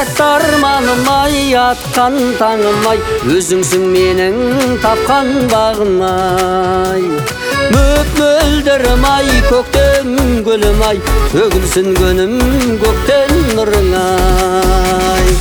тәтті арманым ай, атқан таңым ай, өзіңсің менің тапқан бағым ай. Мөп-мөлдірім ай, көктем гүлім ай, төгілсін күнім көктен нұрың ай.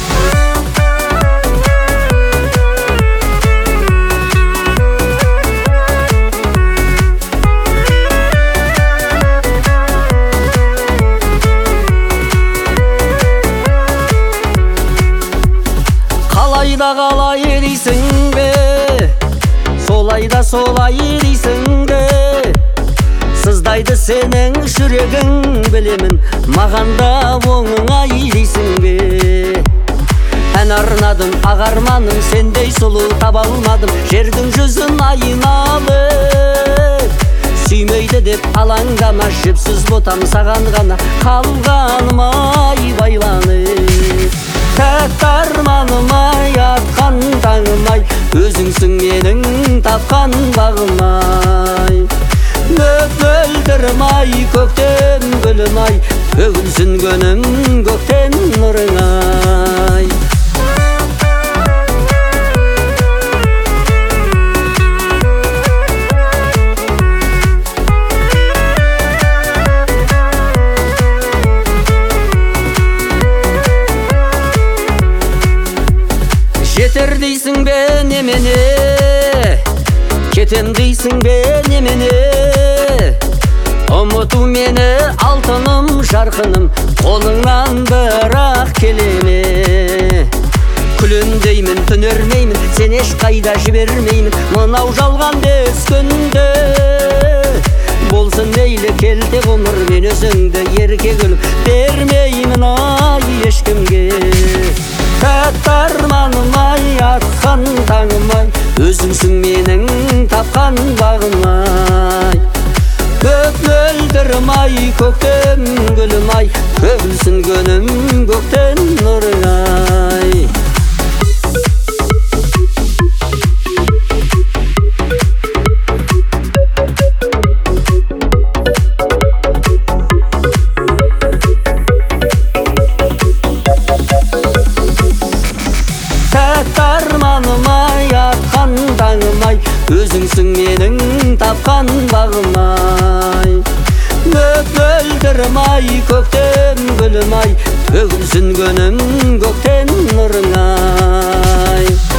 Қалайда қалай дейсің бе, солайда солай дейсің бе, сыздайды сенің жүрегің білемін, мағанда оңың ай дейсің бе. Ән арнадым ағарманым, сендей сұлу таба алмадым, жердің жүзін айналып. Сүймейді деп алаңдама, жіпсіз ботам саған ғана қалғаным ай байланып. Тәтті арманым ай, атқан таңым ай, өзіңсің менің тапқан бағым ай. Мөп-мөлдірім ай, көктем гүлім ай, төгілсін күнім көктен нұрың ай. Жетер дейсің бе немене, кетем дейсің бе немене, ұмыту мені алтыным жарқыным, қолыңнан бірақ келеме. Күлімдеймін, түнермеймін, сен ешқайда жібермеймін, мынау жалған бес күнде. Болсын мейлі келте ғұмыр, мен өзіңді ерке гүлім бермеймін ай ешкімге. Тәтті арманым ай, атқан таңым ай, өзіңсің менің тапқан бағым ай. Мөп-мөлдірім ай, көктем гүлім ай, төгілсін күнім көктен нұрың ай. Тәтті арманым ай, атқан таңым ай, өзіңсің менің тапқан бағым ай. Мөп-мөлдірім ай, көктем гүлім ай, төгілсін күнім көктен нұрың ай.